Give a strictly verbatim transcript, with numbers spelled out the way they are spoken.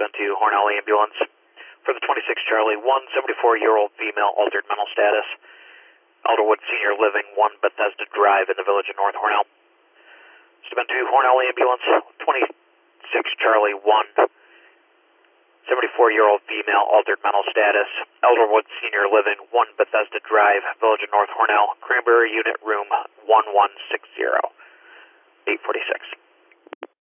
seven two Hornell Ambulance. For the twenty-six Charlie, one seventy-four-year-old female, altered mental status. Alderwood Senior Living, one Bethesda Drive in the village of North Hornell. seven two Hornell Ambulance, twenty-six Charlie, one seventy-four-year-old female, altered mental status. Alderwood Senior Living, one Bethesda Drive, village of North Hornell. Cranberry Unit Room one one six zero, eight forty-six.